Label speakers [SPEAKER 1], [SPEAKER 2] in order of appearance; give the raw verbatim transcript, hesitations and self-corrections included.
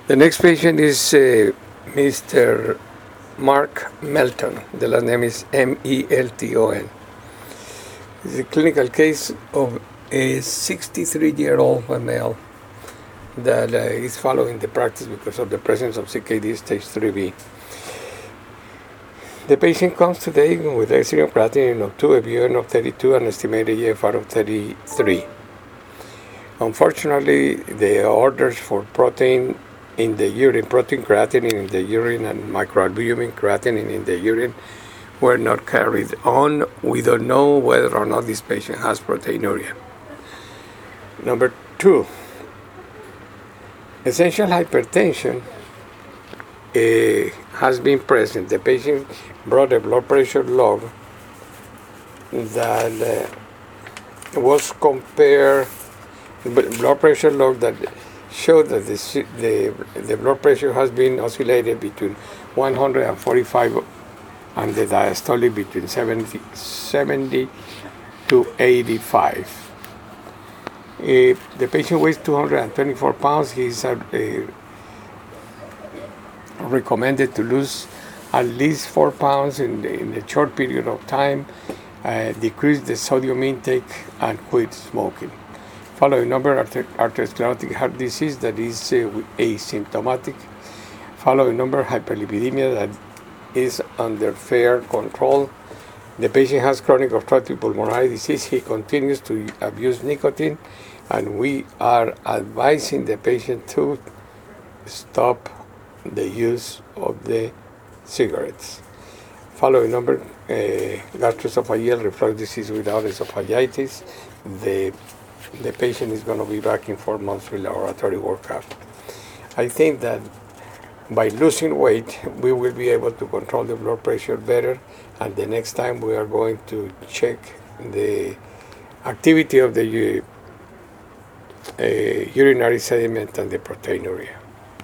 [SPEAKER 1] The next patient is uh, Mister Mark Melton. The last name is M E L T O N. It's a clinical case of a sixty-three-year-old male that uh, is following the practice because of the presence of C K D stage three B. The patient comes today with a serum creatinine of two, a B U N of thirty-two, and estimated E F R of thirty-three. Unfortunately, the orders for protein in the urine, protein creatinine in the urine and microalbumin creatinine in the urine were not carried on. We don't know whether or not this patient has proteinuria. Number two, essential hypertension uh, has been present. The patient brought a blood pressure log that uh, was compared, blood pressure log that showed that the, the, the blood pressure has been oscillated between one hundred forty-five and the diastolic between seventy, seventy to eighty-five. If the patient weighs two hundred twenty-four pounds, he is uh, recommended to lose at least four pounds in, the, in a short period of time, uh, decrease the sodium intake, and quit smoking. Following number, atherosclerotic heart disease that is uh, asymptomatic. Following number, hyperlipidemia that is under fair control. The patient has chronic obstructive pulmonary disease. He continues to abuse nicotine, and we are advising the patient to stop the use of the cigarettes. Following number, uh, gastroesophageal reflux disease without esophagitis. The The patient is going to be back in four months with laboratory workup. I think that by losing weight, we will be able to control the blood pressure better, and the next time we are going to check the activity of the uh, urinary sediment and the proteinuria.